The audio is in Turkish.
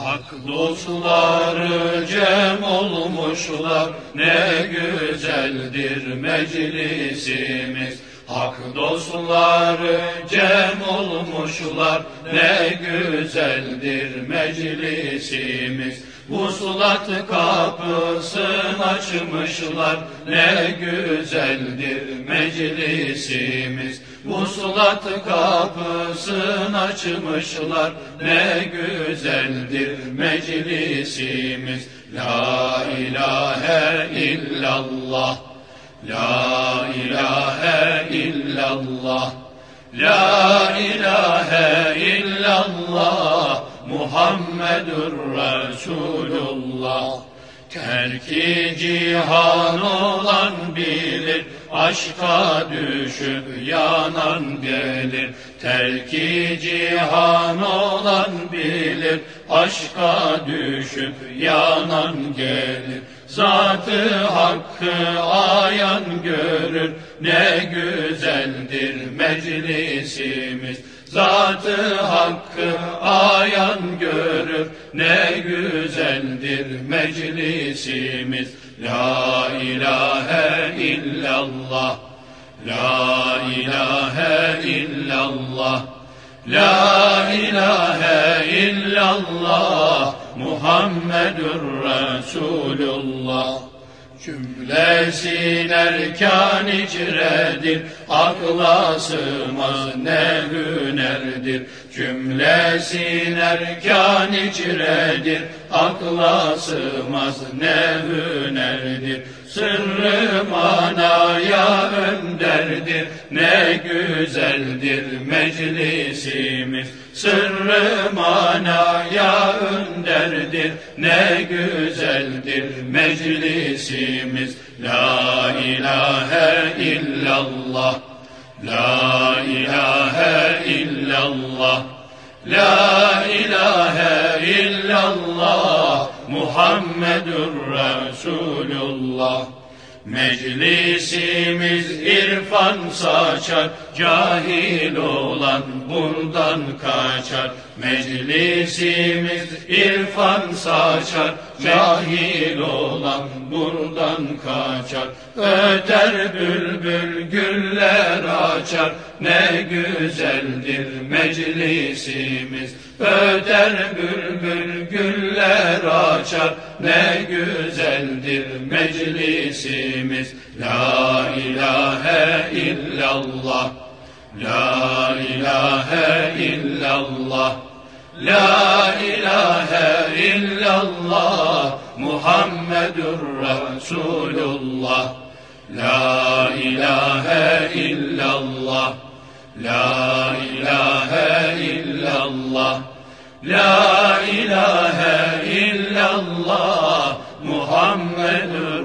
Hak dostları cem olmuşlar, ne güzeldir meclisimiz. Hak dostları cem olmuşlar, ne güzeldir meclisimiz. Vuslat kapısını açmışlar, ne güzeldir meclisimiz. Vuslat kapısını açmışlar, ne güzeldir meclisimiz. La ilahe illallah, la ilahe illallah, la ilahe illallah, Muhammedur Resulullah. Terki cihan olan bilir, aşka düşüp yanan gelir. Terki cihan olan bilir, aşka düşüp yanan gelir. Zat-ı Hakk'ı ayan görür, ne güzeldir meclisimiz. Zat-ı Hakk'ı ayan görür, ne güzeldir meclisimiz. La ilahe illallah, la ilahe illallah, la ilahe illallah, Muhammedur Resulullah. Cümlesin erkan icredir, akla sığmaz ne hünerdir. Cümlesin erkan icredir, akla sığmaz ne hünerdir. Sırrı manaya önderdir, ne güzeldir meclisimiz. Sırrı manaya önderdir, ne güzeldir meclisimiz. La ilahe illallah, la ilahe illallah, la ilahe illallah, Muhammedur Resulullah. Meclisimiz irfan saçar, cahil olan buradan kaçar. Meclisimiz irfan saçar, cahil olan buradan kaçar. Öter bülbül güller açar, ne güzeldir meclisimiz. Öter bülbül güller açar, ne güzeldir meclisimiz. La ilahe illallah, la ilahe illallah, la ilahe illallah, Muhammedur Resulullah. La ilahe illallah, la ilahe illallah, la ilahe illallah, Muhammedur